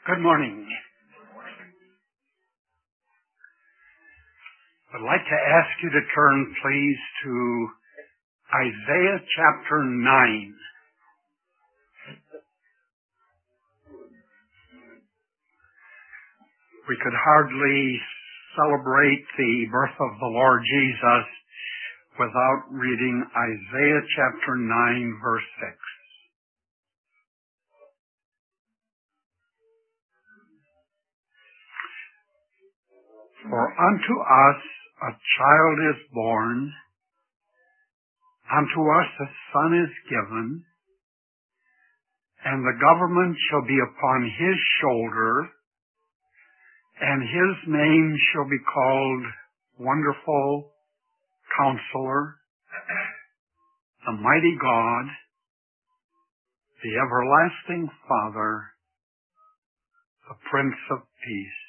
Good morning. I'd like to ask you to turn, please, to Isaiah chapter 9. We could hardly celebrate the birth of the Lord Jesus without reading Isaiah chapter 9, verse 6. For unto us a child is born, unto us a son is given, and the government shall be upon his shoulder, and his name shall be called Wonderful Counselor, the Mighty God, the Everlasting Father, the Prince of Peace.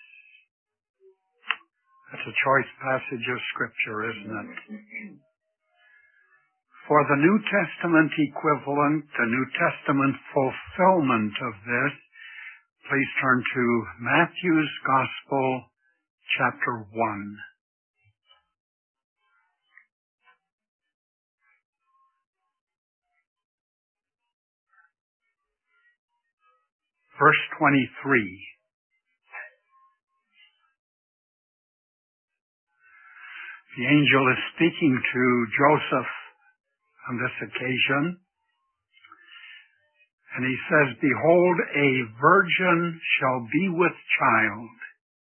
That's a choice passage of Scripture, isn't it? For the New Testament equivalent, the New Testament fulfillment of this, please turn to Matthew's Gospel, chapter 1. Verse 23. The angel is speaking to Joseph on this occasion, and he says, Behold, a virgin shall be with child,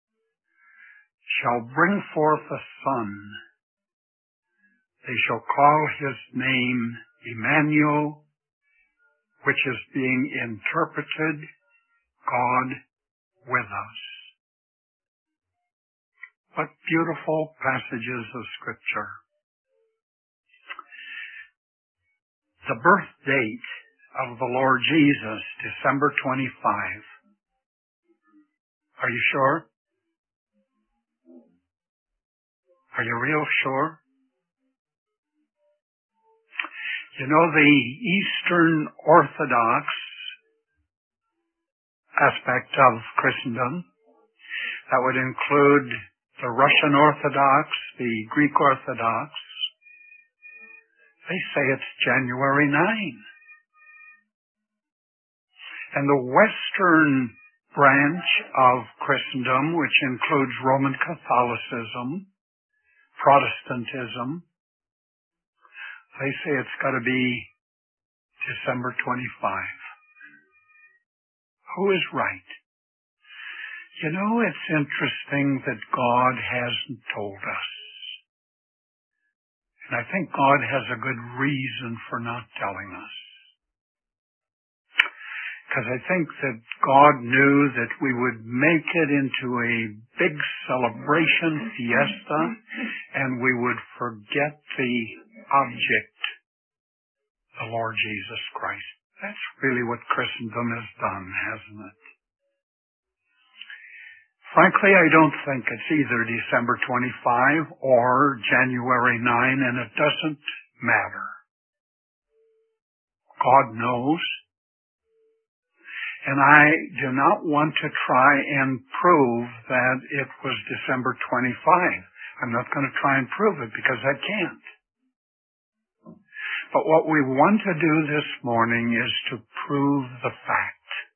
shall bring forth a son. They shall call his name Emmanuel, which is being interpreted, God with us. What beautiful passages of Scripture. The birth date of the Lord Jesus, December 25. Are you sure? Are you real sure? You know, the Eastern Orthodox aspect of Christendom, that would include the Russian Orthodox, the Greek Orthodox, they say it's January 9. And the Western branch of Christendom, which includes Roman Catholicism, Protestantism, they say it's got to be December 25. Who is right? You know, it's interesting that God hasn't told us. And I think God has a good reason for not telling us. Because I think that God knew that we would make it into a big celebration fiesta, and we would forget the object, the Lord Jesus Christ. That's really what Christendom has done, hasn't it? Frankly, I don't think it's either December 25 or January 9, and it doesn't matter. God knows. And I do not want to try and prove that it was December 25. I'm not going to try and prove it because I can't. But what we want to do this morning is to prove the fact.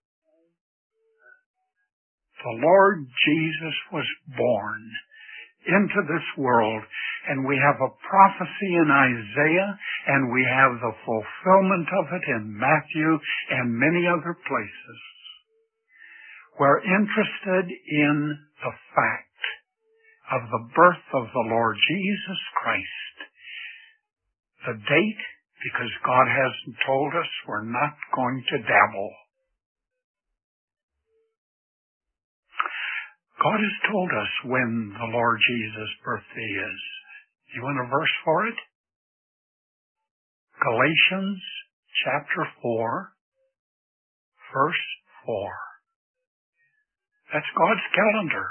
The Lord Jesus was born into this world, and we have a prophecy in Isaiah, and we have the fulfillment of it in Matthew and many other places. We're interested in the fact of the birth of the Lord Jesus Christ. The date, because God hasn't told us, we're not going to dabble. God has told us when the Lord Jesus' birthday is. You want a verse for it? Galatians chapter 4, verse 4. That's God's calendar.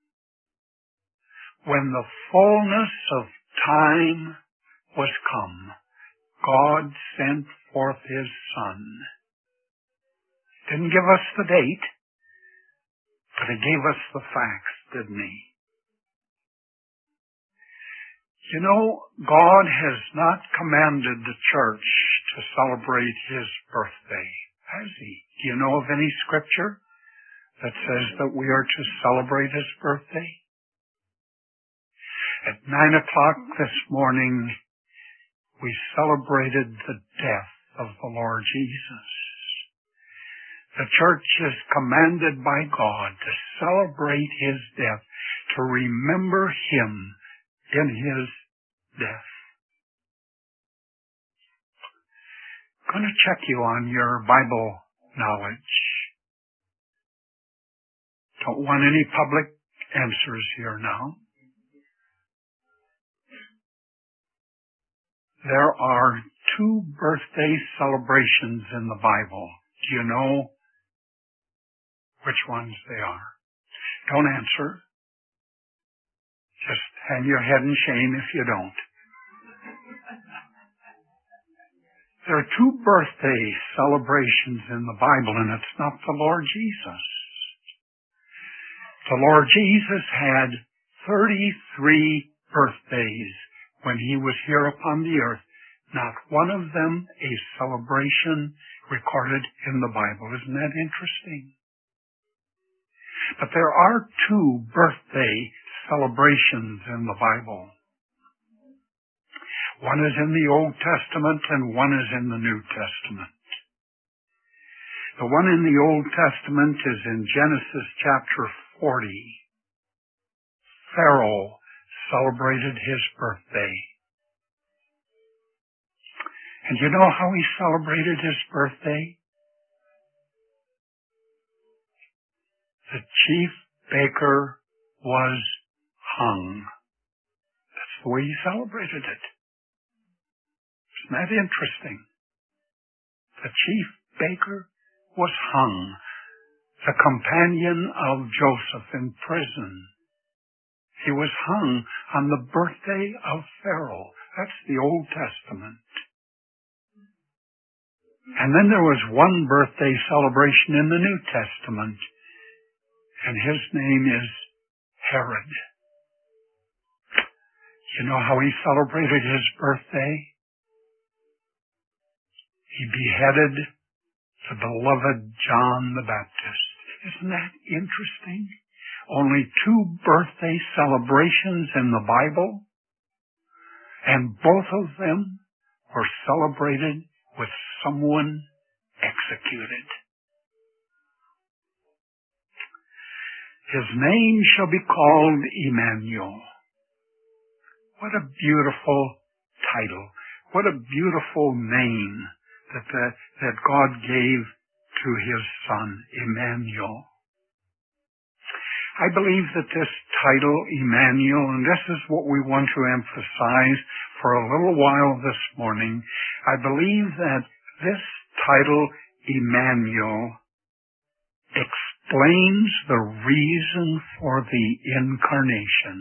When the fullness of time was come, God sent forth His Son. Didn't give us the date. But he gave us the facts, didn't he? You know, God has not commanded the church to celebrate his birthday, has he? Do you know of any scripture that says that we are to celebrate his birthday? At 9 o'clock this morning, we celebrated the death of the Lord Jesus. The church is commanded by God to celebrate his death, to remember him in his death. I'm going to check you on your Bible knowledge. Don't want any public answers here now. There are 2 birthday celebrations in the Bible. Do you know which ones they are? Don't answer. Just hang your head in shame if you don't. There are 2 birthday celebrations in the Bible, and it's not the Lord Jesus. The Lord Jesus had 33 birthdays when he was here upon the earth. Not one of them a celebration recorded in the Bible. Isn't that interesting? But there are 2 birthday celebrations in the Bible. One is in the Old Testament and one is in the New Testament. The one in the Old Testament is in Genesis chapter 40. Pharaoh celebrated his birthday. And you know how he celebrated his birthday? The chief baker was hung. That's the way he celebrated it. Isn't that interesting? The chief baker was hung. The companion of Joseph in prison. He was hung on the birthday of Pharaoh. That's the Old Testament. And then there was one birthday celebration in the New Testament, and his name is Herod. You know how he celebrated his birthday? He beheaded the beloved John the Baptist. Isn't that interesting? Only 2 birthday celebrations in the Bible, and both of them were celebrated with someone executed. His name shall be called Emmanuel. What a beautiful title. What a beautiful name that God gave to his son, Emmanuel. I believe that this title, Emmanuel, and this is what we want to emphasize for a little while this morning, I believe that this title, Emmanuel, explains the reason for the incarnation.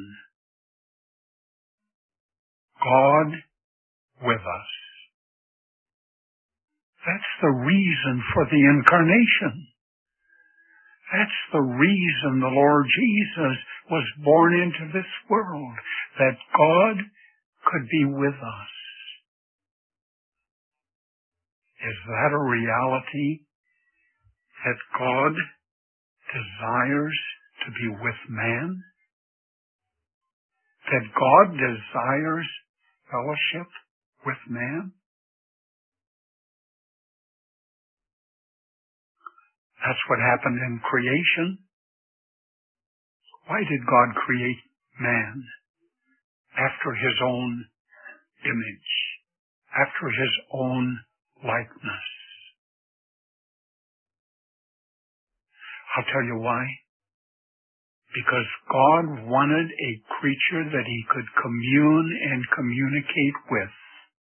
God with us. That's the reason for the incarnation. That's the reason the Lord Jesus was born into this world, that God could be with us. Is that a reality, that God desires to be with man? That God desires fellowship with man? That's what happened in creation. Why did God create man? After his own image, after his own likeness. I'll tell you why. Because God wanted a creature that he could commune and communicate with.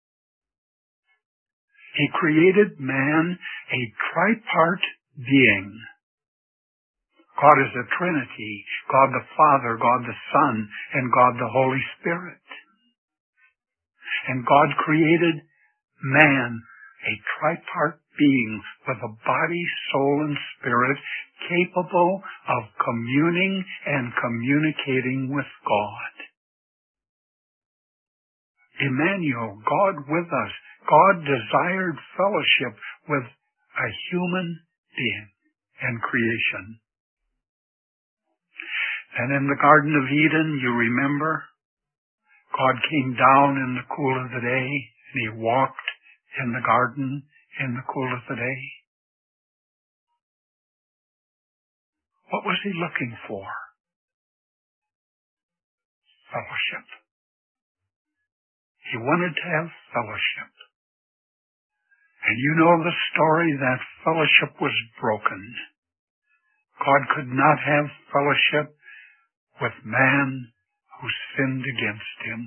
He created man a tripart being. God is a Trinity, God the Father, God the Son, and God the Holy Spirit. And God created man a tripart being with a body, soul, and spirit capable of communing and communicating with God. Emmanuel, God with us. God desired fellowship with a human being and creation. And in the Garden of Eden, you remember, God came down in the cool of the day, and he walked in the garden in the cool of the day. What was he looking for? Fellowship. He wanted to have fellowship. And you know the story, that fellowship was broken. God could not have fellowship with man who sinned against him.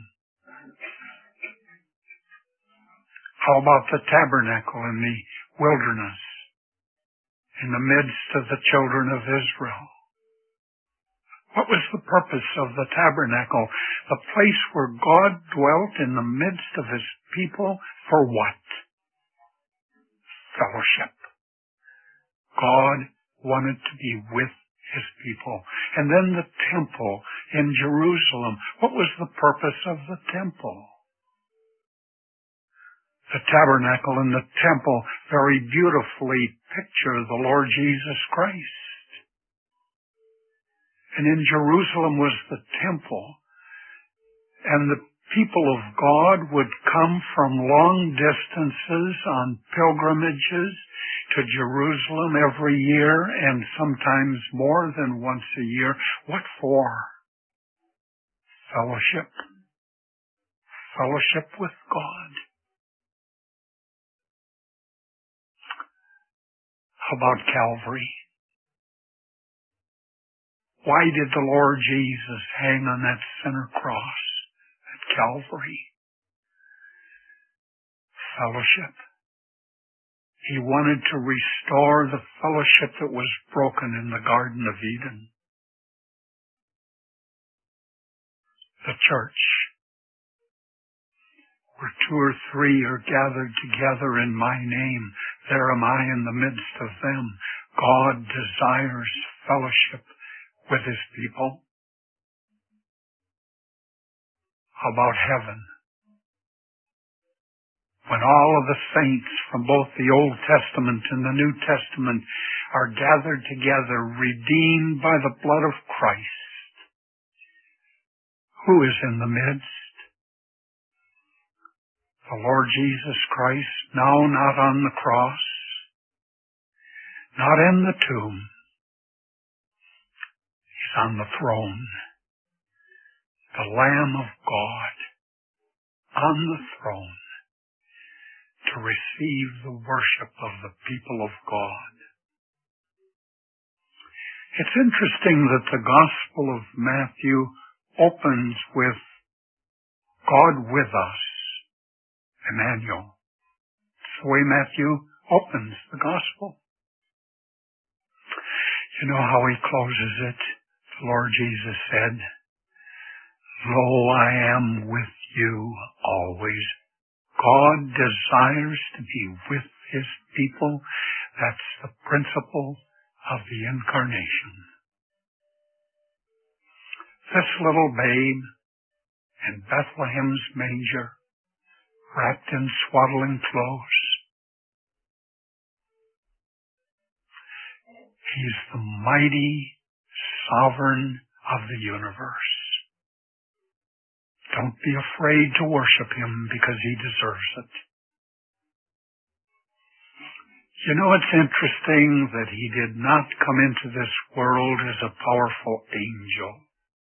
How about the tabernacle in the wilderness, in the midst of the children of Israel? What was the purpose of the tabernacle? The place where God dwelt in the midst of his people for what? Fellowship. God wanted to be with his people. And then the temple in Jerusalem. What was the purpose of the temple? The tabernacle and the temple very beautifully picture the Lord Jesus Christ. And in Jerusalem was the temple. And the people of God would come from long distances on pilgrimages to Jerusalem every year, and sometimes more than once a year. What for? Fellowship. Fellowship with God. How about Calvary? Why did the Lord Jesus hang on that center cross at Calvary? Fellowship. He wanted to restore the fellowship that was broken in the Garden of Eden. The church, where 2 or 3 are gathered together in my name, there am I in the midst of them. God desires fellowship with his people. How about heaven? When all of the saints from both the Old Testament and the New Testament are gathered together, redeemed by the blood of Christ, who is in the midst? The Lord Jesus Christ, now not on the cross, not in the tomb. He's on the throne. The Lamb of God on the throne to receive the worship of the people of God. It's interesting that the Gospel of Matthew opens with God with us, Emmanuel. It's the way Matthew opens the Gospel. You know how he closes it? The Lord Jesus said, "Lo, I am with you always." God desires to be with his people. That's the principle of the incarnation. This little babe in Bethlehem's manger, wrapped in swaddling clothes, he's the mighty sovereign of the universe. Don't be afraid to worship him because he deserves it. You know, it's interesting that he did not come into this world as a powerful angel.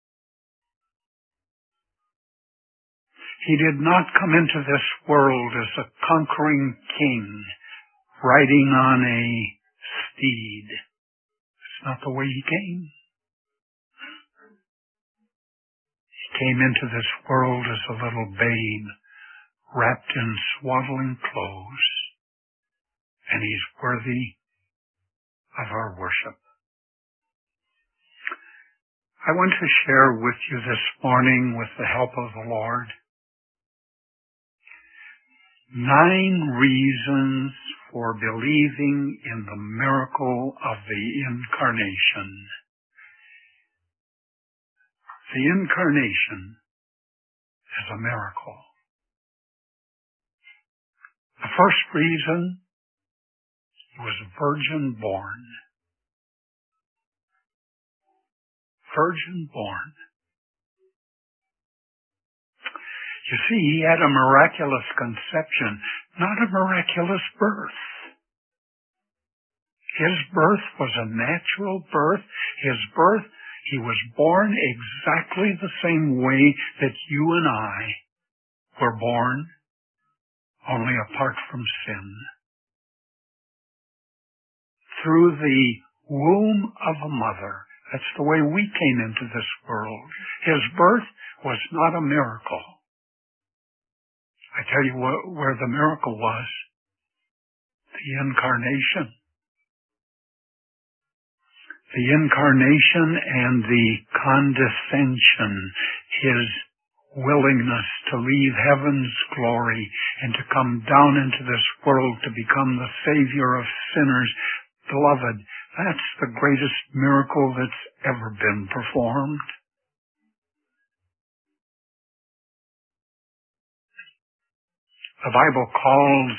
He did not come into this world as a conquering king riding on a steed. It's not the way he came. He came into this world as a little babe wrapped in swaddling clothes, and he's worthy of our worship. I want to share with you this morning, with the help of the Lord, 9 reasons for believing in the miracle of the Incarnation. The Incarnation is a miracle. The first reason, he was virgin born. Virgin born. You see, he had a miraculous conception, not a miraculous birth. His birth was a natural birth. His birth, he was born exactly the same way that you and I were born, only apart from sin. Through the womb of a mother. That's the way we came into this world. His birth was not a miracle. I tell you where the miracle was. The Incarnation. The Incarnation and the condescension, his willingness to leave heaven's glory and to come down into this world to become the Savior of sinners. Beloved, that's the greatest miracle that's ever been performed. The Bible calls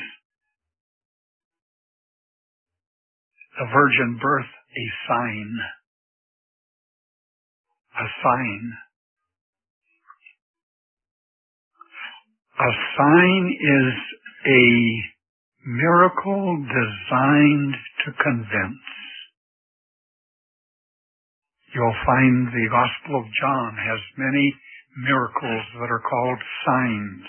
the virgin birth a sign. A sign. A sign is a miracle designed to convince. You'll find the Gospel of John has many miracles that are called signs.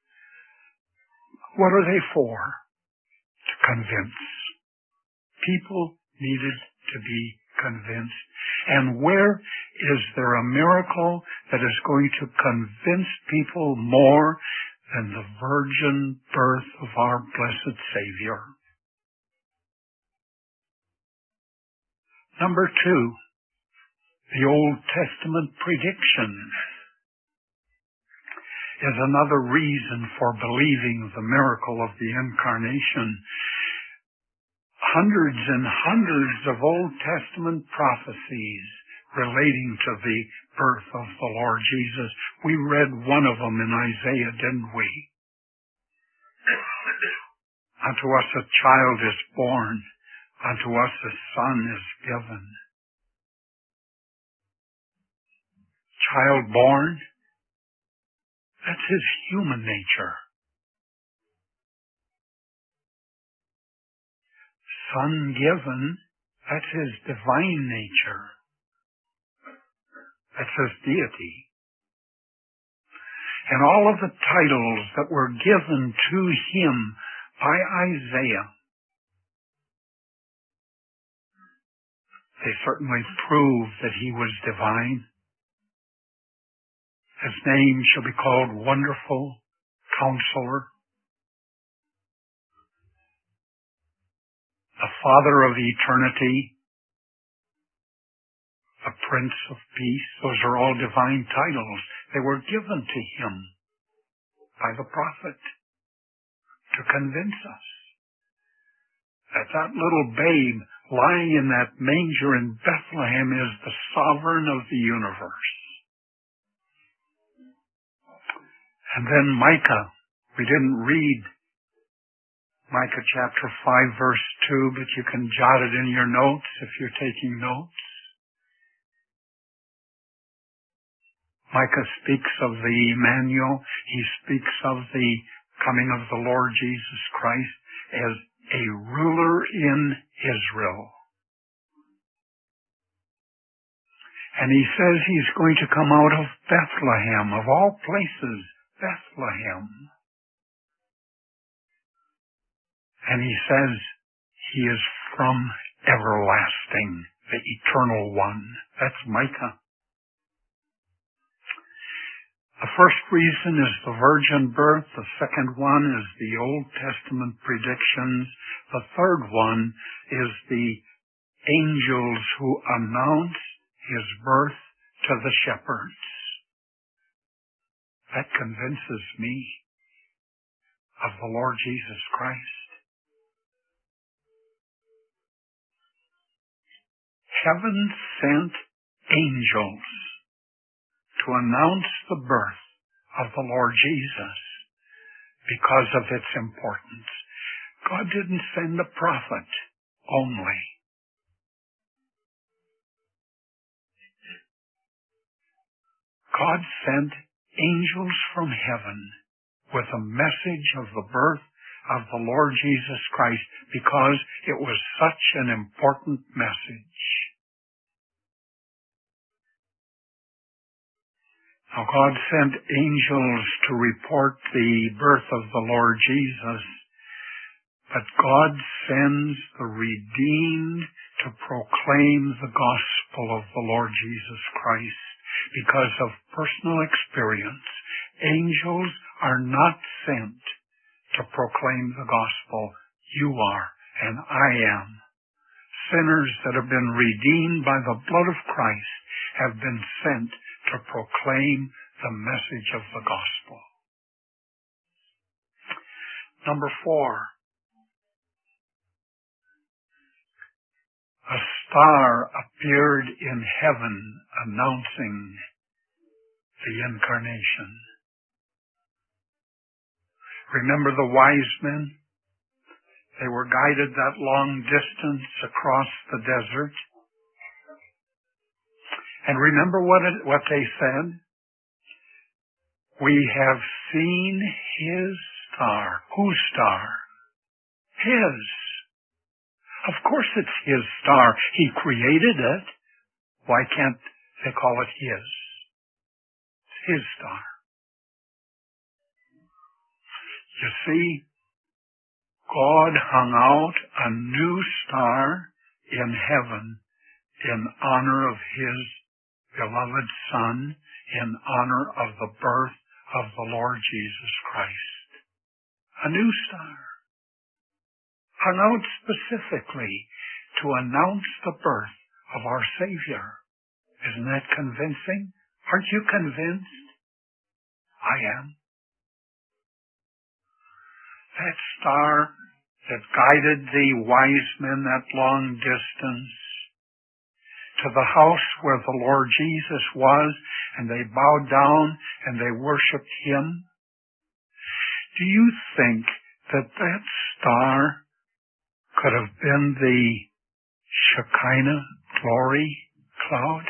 What are they for? To convince. People needed to be convinced. And where is there a miracle that is going to convince people more than the virgin birth of our blessed Savior? Number 2, the Old Testament prediction is another reason for believing the miracle of the Incarnation. Hundreds and hundreds of Old Testament prophecies relating to the birth of the Lord Jesus. We read one of them in Isaiah, didn't we? Unto us a child is born, unto us a son is given. Child born, that's his human nature. Son given, that's his divine nature. That's his deity. And all of the titles that were given to him by Isaiah, they certainly prove that he was divine. His name shall be called Wonderful Counselor, the Father of Eternity, the Prince of Peace. Those are all divine titles. They were given to him by the prophet to convince us that that little babe lying in that manger in Bethlehem is the sovereign of the universe. And then Micah. We didn't read Micah chapter 5 verse 2, but you can jot it in your notes if you're taking notes. Micah speaks of the Emmanuel. He speaks of the coming of the Lord Jesus Christ as a ruler in Israel. And he says he's going to come out of Bethlehem, of all places, Bethlehem. And he says he is from everlasting, the eternal one. That's Micah. The first reason is the virgin birth. The second one is the Old Testament predictions. The third one is the angels who announce his birth to the shepherds. That convinces me of the Lord Jesus Christ. heaven sent angels to announce the birth of the Lord Jesus because of its importance. God didn't send a prophet only. God sent angels from heaven with a message of the birth of the Lord Jesus Christ because it was such an important message. Now God sent angels to report the birth of the Lord Jesus, but God sends the redeemed to proclaim the gospel of the Lord Jesus Christ. Because of personal experience, angels are not sent to proclaim the gospel. You are, and I am. Sinners that have been redeemed by the blood of Christ have been sent to proclaim the message of the gospel. Number 4. A star appeared in heaven announcing the incarnation. Remember the wise men? They were guided that long distance across the desert. And remember what they said? We have seen his star. Whose star? His. Of course it's his star. He created it. Why can't they call it his? It's his star. You see, God hung out a new star in heaven in honor of his beloved Son, in honor of the birth of the Lord Jesus Christ. A new star. Hung out specifically to announce the birth of our Savior. Isn't that convincing? Aren't you convinced? I am. That star that guided the wise men that long distance to the house where the Lord Jesus was, and they bowed down and they worshiped him. Do you think that star could have been the Shekinah glory cloud?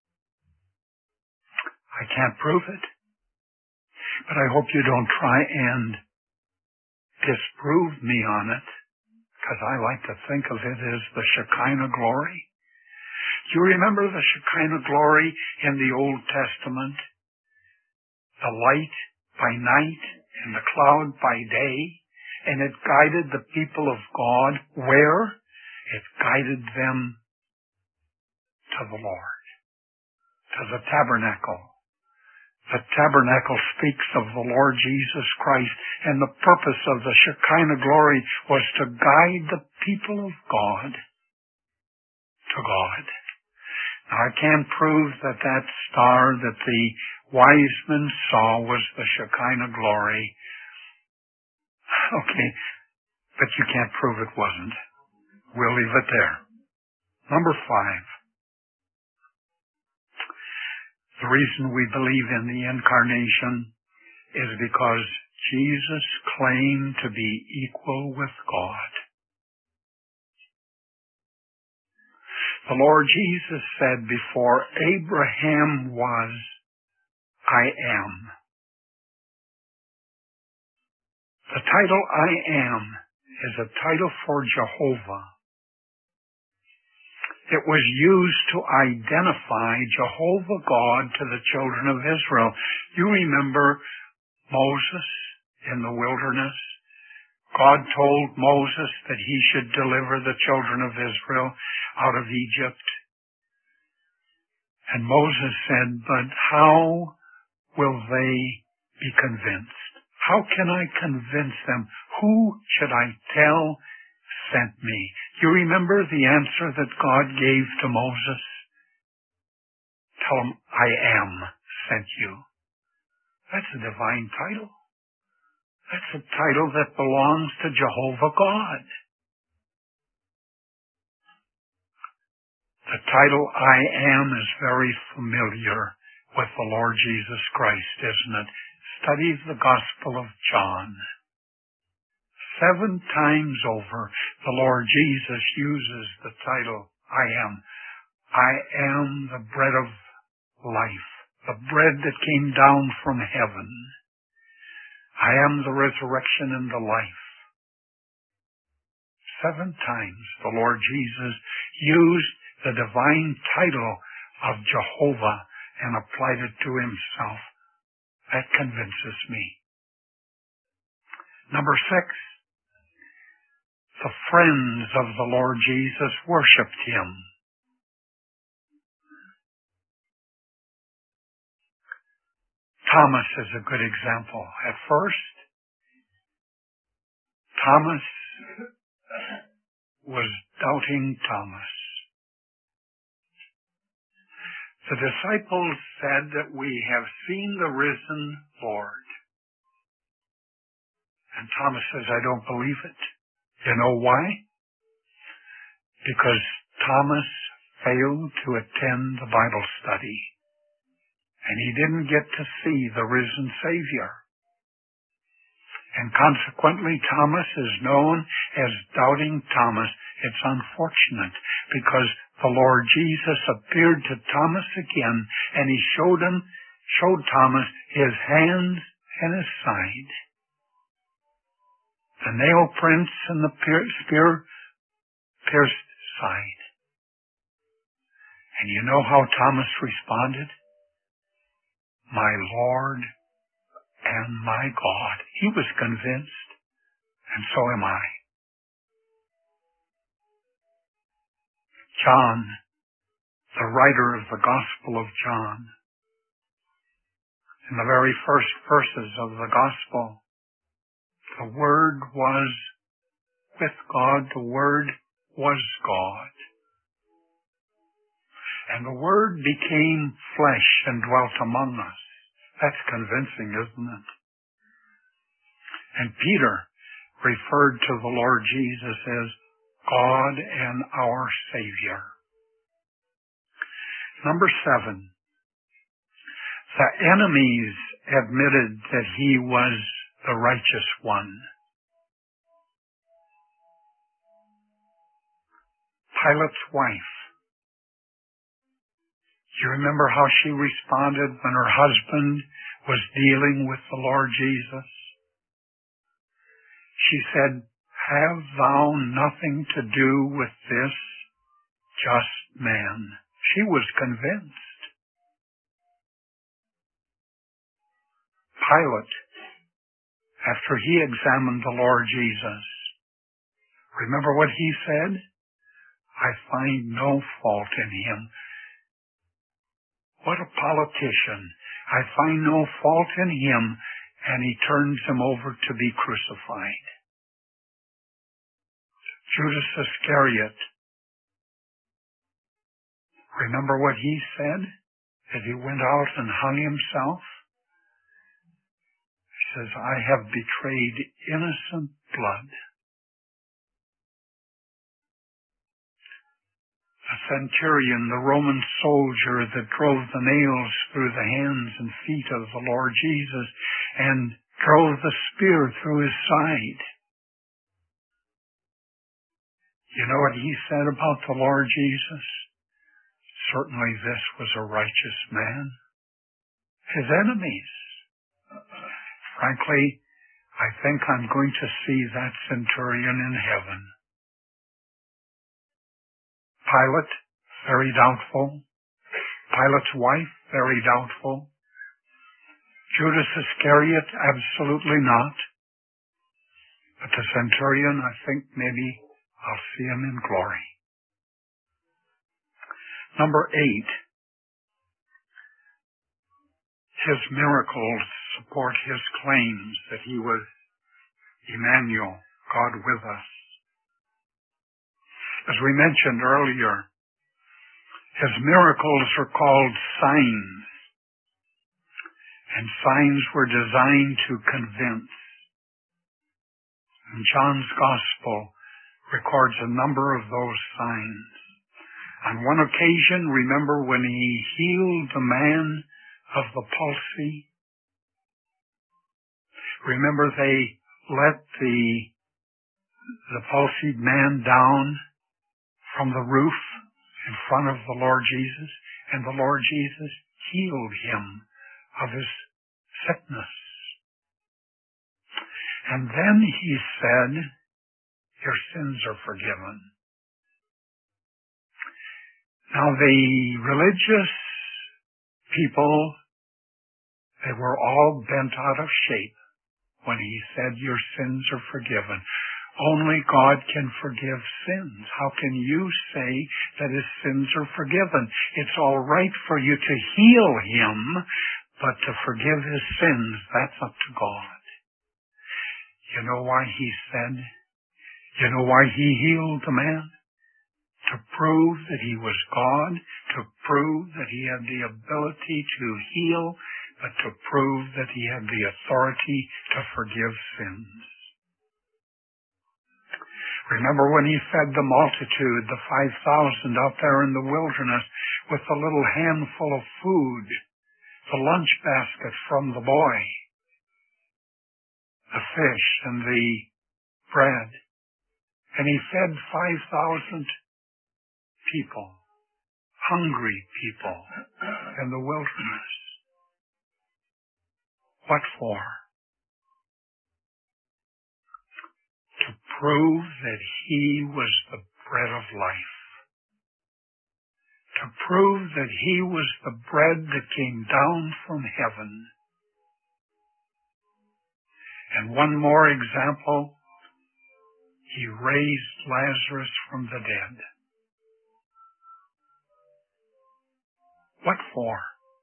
I can't prove it, but I hope you don't try and disprove me on it, because I like to think of it as the Shekinah glory. Do you remember the Shekinah glory in the Old Testament? The light by night and the cloud by day. And it guided the people of God where? It guided them to the Lord, to the tabernacle. The tabernacle speaks of the Lord Jesus Christ, and the purpose of the Shekinah glory was to guide the people of God to God. Now, I can't prove that star that the wise men saw was the Shekinah glory. Okay, but you can't prove it wasn't. We'll leave it there. Number 5. The reason we believe in the incarnation is because Jesus claimed to be equal with God. The Lord Jesus said, before Abraham was, I am. The title I am is a title for Jehovah. It was used to identify Jehovah God to the children of Israel. You remember Moses in the wilderness? God told Moses that he should deliver the children of Israel out of Egypt. And Moses said, but how will they be convinced? How can I convince them? Who should I tell sent me? You remember the answer that God gave to Moses? Tell him, I am sent you. That's a divine title. That's a title that belongs to Jehovah God. The title I am is very familiar with the Lord Jesus Christ, isn't it? Study the Gospel of John. 7 times over, the Lord Jesus uses the title I am. I am the bread of life, the bread that came down from heaven. I am the resurrection and the life. 7 times the Lord Jesus used the divine title of Jehovah and applied it to himself. That convinces me. Number 6, the friends of the Lord Jesus worshipped him. Thomas is a good example. At first, Thomas was doubting Thomas. The disciples said that we have seen the risen Lord. And Thomas says, I don't believe it. You know why? Because Thomas failed to attend the Bible study. And he didn't get to see the risen Savior. And consequently, Thomas is known as Doubting Thomas. It's unfortunate because the Lord Jesus appeared to Thomas again, and he showed Thomas his hands and his side. The nail prints and the spear-pierced side. And you know how Thomas responded? My Lord and my God. He was convinced, and so am I. John, the writer of the Gospel of John, in the very first verses of the Gospel, the Word was with God, the Word was God. And the Word became flesh and dwelt among us. That's convincing, isn't it? And Peter referred to the Lord Jesus as God and our Savior. Number 7, the enemies admitted that he was the righteous one. Pilate's wife. Do you remember how she responded when her husband was dealing with the Lord Jesus? She said, have thou nothing to do with this just man? She was convinced. Pilate, after he examined the Lord Jesus, remember what he said? I find no fault in him. What a politician. I find no fault in him, and he turns him over to be crucified. Judas Iscariot, remember what he said as he went out and hung himself? He says, I have betrayed innocent blood. A centurion, the Roman soldier that drove the nails through the hands and feet of the Lord Jesus and drove the spear through his side. You know what he said about the Lord Jesus? Certainly this was a righteous man. His enemies. Frankly, I think I'm going to see that centurion in heaven. Pilate, very doubtful. Pilate's wife, very doubtful. Judas Iscariot, absolutely not. But the centurion, I think maybe I'll see him in glory. Number 8, his miracles support his claims that he was Emmanuel, God with us. As we mentioned earlier, his miracles are called signs, and signs were designed to convince. And John's Gospel records a number of those signs. On one occasion, remember when he healed the man of the palsy? Remember they let the palsied man down from the roof in front of the Lord Jesus, and the Lord Jesus healed him of his sickness. And then he said, your sins are forgiven. Now the religious people, they were all bent out of shape when he said, your sins are forgiven. Only God can forgive sins. How can you say that his sins are forgiven? It's all right for you to heal him, but to forgive his sins, that's up to God. You know why he said, you know why he healed the man? To prove that he was God, to prove that he had the ability to heal, but to prove that he had the authority to forgive sins. Remember when he fed the multitude, the 5,000 out there in the wilderness with a little handful of food, the lunch basket from the boy, the fish and the bread. And he fed 5,000 people, hungry people in the wilderness. What for? To prove that he was the bread of life. To prove that he was the bread that came down from heaven. And one more example, he raised Lazarus from the dead. What for?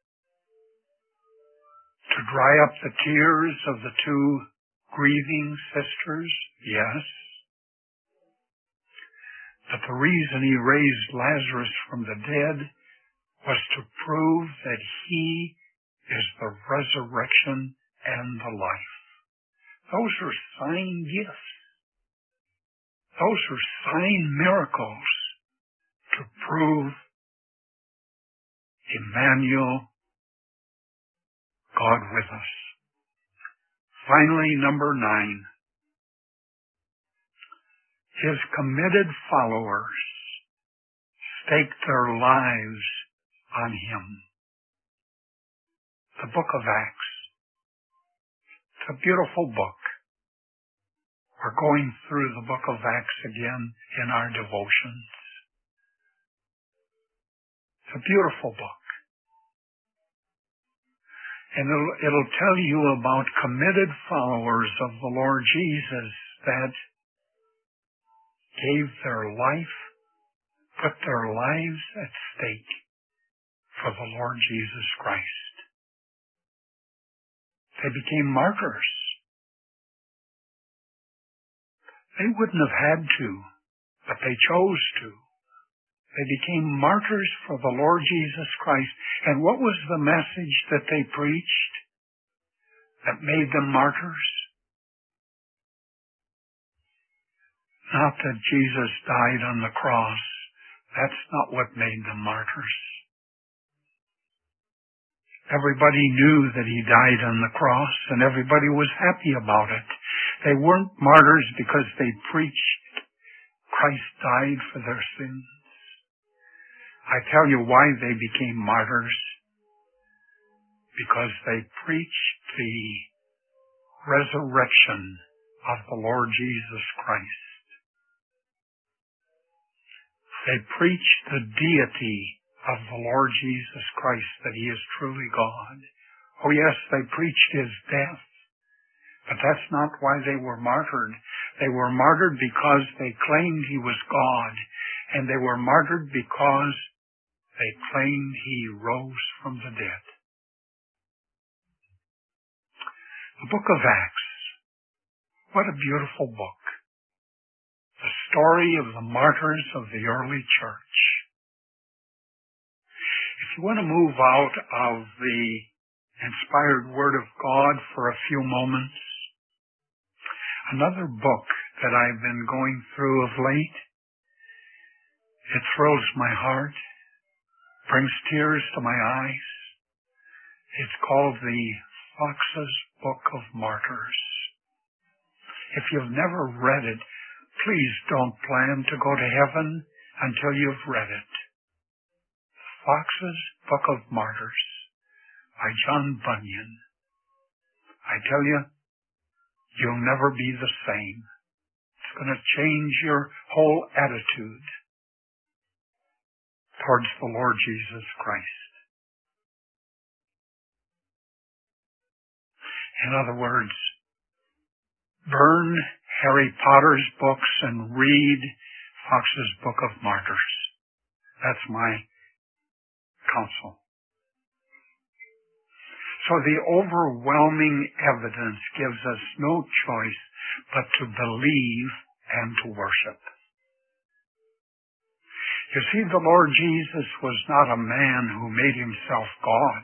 To dry up the tears of the two grieving sisters? Yes. But the reason he raised Lazarus from the dead was to prove that he is the resurrection and the life. Those are sign gifts. Those are sign miracles to prove Emmanuel, God with us. Finally, number 9. His committed followers staked their lives on him. The book of Acts. It's a beautiful book. We're going through the book of Acts again in our devotions. It's a beautiful book. And it'll tell you about committed followers of the Lord Jesus that gave their life, put their lives at stake for the Lord Jesus Christ. They became martyrs. They wouldn't have had to, but they chose to. They became martyrs for the Lord Jesus Christ. And what was the message that they preached that made them martyrs? Not that Jesus died on the cross. That's not what made them martyrs. Everybody knew that he died on the cross, and everybody was happy about it. They weren't martyrs because they preached Christ died for their sins. I tell you why they became martyrs. Because they preached the resurrection of the Lord Jesus Christ. They preached the deity of the Lord Jesus Christ, that he is truly God. Oh yes, they preached his death. But that's not why they were martyred. They were martyred because they claimed he was God. And they were martyred because they claimed he rose from the dead. The book of Acts. What a beautiful book. The story of the martyrs of the early church. If you want to move out of the inspired Word of God for a few moments, another book that I've been going through of late It thrills my heart, brings tears to my eyes. It's called the Foxe's Book of Martyrs. If you've never read it, please don't plan to go to heaven until you've read it. Foxe's Book of Martyrs by John Bunyan. I tell you, you'll never be the same. It's going to change your whole attitude towards the Lord Jesus Christ. In other words, burn Harry Potter's books and read Foxe's Book of Martyrs. That's my counsel. So the overwhelming evidence gives us no choice but to believe and to worship. You see, the Lord Jesus was not a man who made himself God.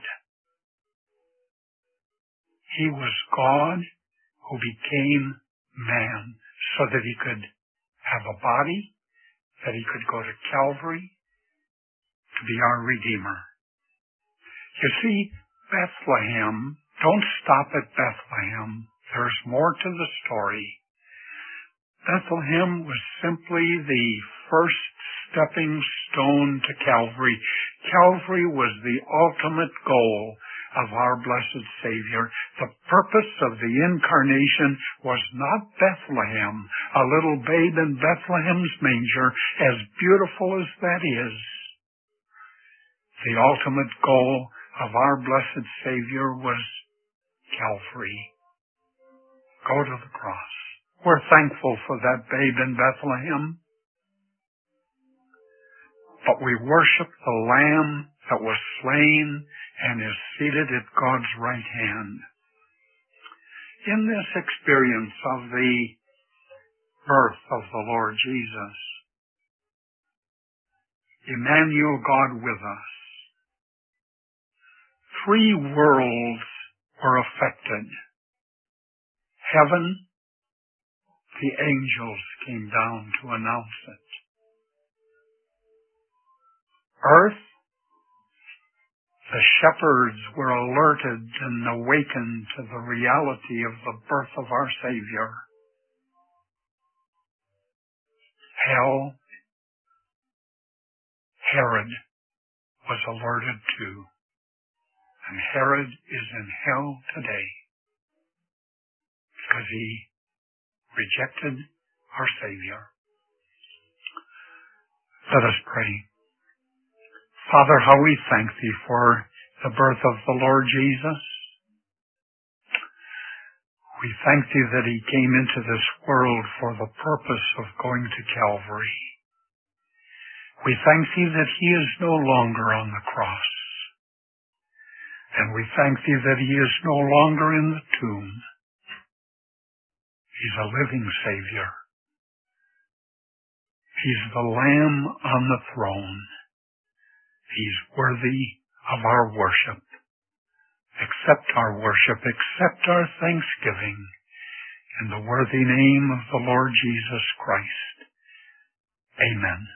He was God who became man so that he could have a body, that he could go to Calvary to be our Redeemer. You see, Bethlehem, don't stop at Bethlehem. There's more to the story. Bethlehem was simply the first stepping stone to Calvary. Calvary was the ultimate goal of our blessed Savior. The purpose of the incarnation was not Bethlehem, a little babe in Bethlehem's manger, as beautiful as that is. The ultimate goal of our blessed Savior was Calvary. Go to the cross. We're thankful for that babe in Bethlehem, but we worship the Lamb that was slain and is seated at God's right hand. In this experience of the birth of the Lord Jesus, Emmanuel, God with us, three worlds were affected. Heaven, the angels came down to announce it. Earth, the shepherds were alerted and awakened to the reality of the birth of our Savior. Hell, Herod was alerted too. And Herod is in hell today because he rejected our Savior. Let us pray. Father, how we thank Thee for the birth of the Lord Jesus. We thank Thee that He came into this world for the purpose of going to Calvary. We thank Thee that He is no longer on the cross. And we thank Thee that He is no longer in the tomb. He's a living Savior. He's the Lamb on the throne. He's worthy of our worship. Accept our worship, accept our thanksgiving in the worthy name of the Lord Jesus Christ. Amen.